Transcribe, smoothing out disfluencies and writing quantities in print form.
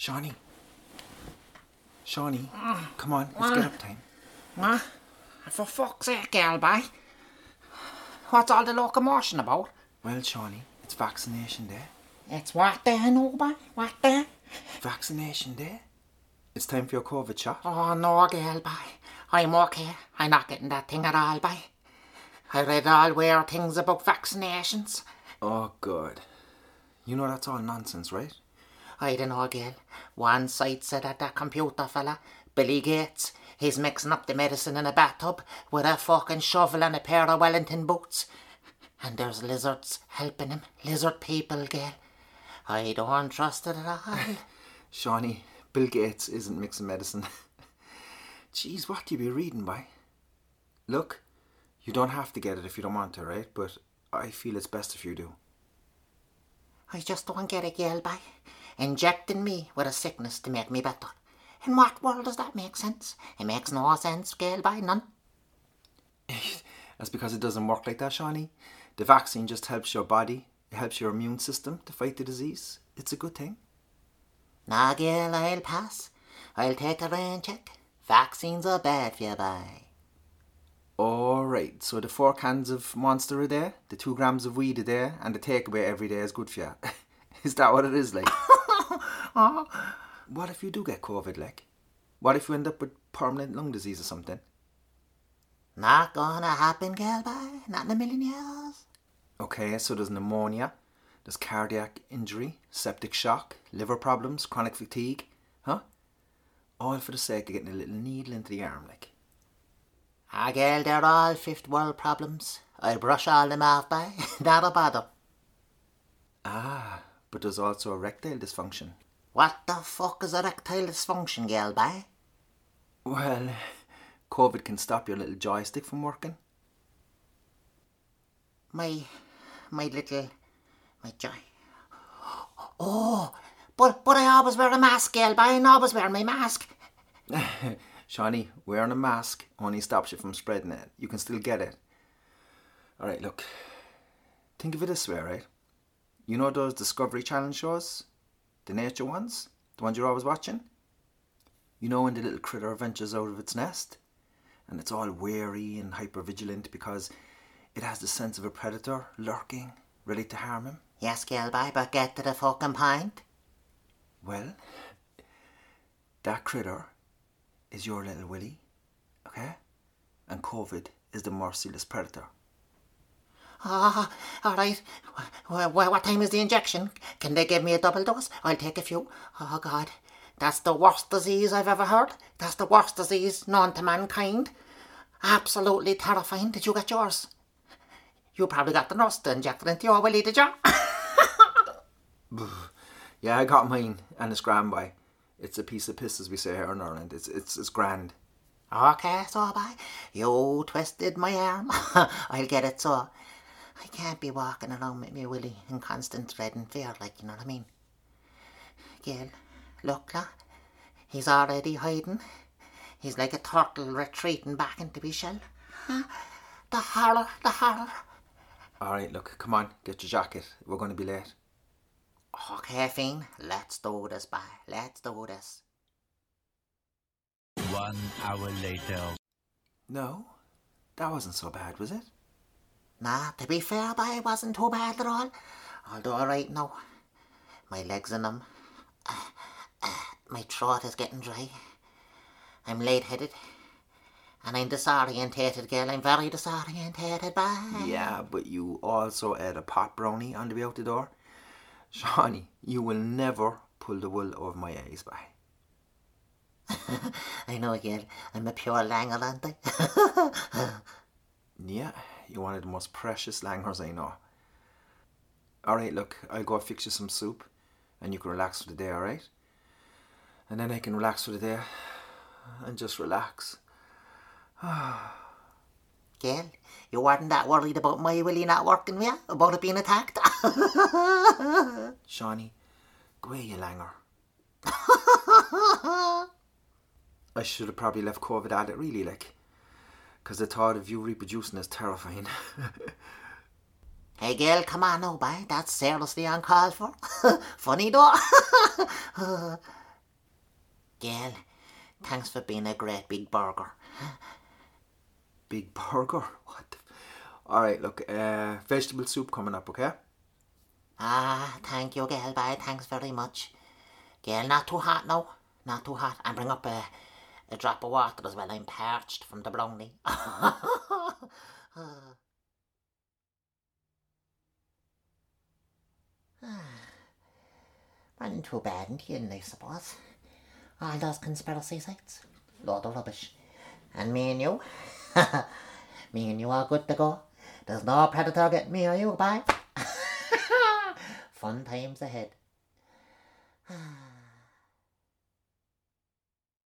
Shawnee, come on, it's get up time. What? For fuck's sake, girl, boy. What's all the locomotion about? Well, Shawnee, it's vaccination day. It's what there, no, boy? What there? Vaccination day? It's time for your COVID shot. Oh, no, girl, boy. I'm okay. I'm not getting that thing at all, boy. I read all weird things about vaccinations. Oh, God. You know that's all nonsense, right? I don't know, girl. One site said that computer fella, Billy Gates, he's mixing up the medicine in a bathtub with a fucking shovel and a pair of Wellington boots. And there's lizards helping him. Lizard people, girl. I don't trust it at all. Shawnee, Bill Gates isn't mixing medicine. Jeez, what do you be reading by? Look, you don't have to get it if you don't want to, right? But I feel it's best if you do. I just don't get it, girl, boy. Injecting me with a sickness to make me better. In what world does that make sense? It makes no sense, girl, boy, none. That's because it doesn't work like that, Shawnee. The vaccine just helps your body. It helps your immune system to fight the disease. It's a good thing. Nah, girl, I'll pass. I'll take a rain check. Vaccines are bad for you, boy. Alright, so the 4 cans of Monster a day, the 2 grams of weed a day, and the takeaway every day is good for you. Is that what it is like? What if you do get COVID, like? What if you end up with permanent lung disease or something? Not gonna happen, girl, boy. Not in a million years. Okay, so there's pneumonia, there's cardiac injury, septic shock, liver problems, chronic fatigue, huh? All for the sake of getting a little needle into the arm, like. Ah, girl, they're all fifth world problems. I brush all them off, boy. Not a bother. Ah, but there's also erectile dysfunction. What the fuck is erectile dysfunction, girl, boy? Well, COVID can stop your little joystick from working. My joy. Oh, but I always wear a mask, girl, boy. I always wear my mask. Shawnee, wearing a mask only stops you from spreading it. You can still get it. Alright, look. Think of it this way, right? You know those Discovery Channel shows? The nature ones? The ones you're always watching? You know when the little critter ventures out of its nest? And it's all wary and hyper-vigilant because it has the sense of a predator lurking, ready to harm him? Yes, girl, boy, but get to the fucking point. Well, that critter is your little Willie, okay? And COVID is the merciless predator. Ah, all right. What time is the injection? Can they give me a double dose? I'll take a few. Oh, God. That's the worst disease I've ever heard. That's the worst disease known to mankind. Absolutely terrifying. Did you get yours? You probably got the nurse to inject it into your Willie, did you? Yeah, I got mine, and it's grand, boy. It's a piece of piss, as we say here in Ireland. It's grand. Okay, so, boy. You twisted my arm. I'll get it, so. I can't be walking around with me Willie in constant dread and fear, like, you know what I mean? Gail, look, la. He's already hiding. He's like a turtle retreating back into his shell. The horror. Alright, look, come on, get your jacket. We're going to be late. Okay, Fiend, let's do this, boy. Let's do this. 1 hour later. No, that wasn't so bad, was it? Nah, to be fair, boy, it wasn't too bad at all. Although right now, my legs are numb. My throat is getting dry. I'm lightheaded. And I'm disorientated, girl. I'm very disorientated, boy. Yeah, but you also ate a pot brownie on the way out the door. Shawnee, you will never pull the wool over my eyes, boy. I know, girl. I'm a pure langer, aren't I? Yeah, you're one of the most precious langers I know. Alright, look, I'll go fix you some soup and you can relax for the day, alright? And then I can relax for the day and just relax. Girl, you weren't that worried about my Willie not working, yeah? About it being attacked? Shawnee, go away, you langer. I should have probably left COVID at it, really, like. Because the thought of you reproducing is terrifying. Hey, girl, come on now, boy. That's seriously uncalled for. Funny, though. Gail, thanks for being a great big burger. Big burger? What the... Alright, look, vegetable soup coming up, okay? Thank you, Gail, bye, thanks very much. Gail, not too hot now, not too hot. And bring up a drop of water as well, I'm parched from the brownie. Wasn't too bad in the end, I suppose. All those conspiracy sites, load of rubbish. And me and you, me and you are good to go. There's no predator getting me or you, bye. Fun times ahead.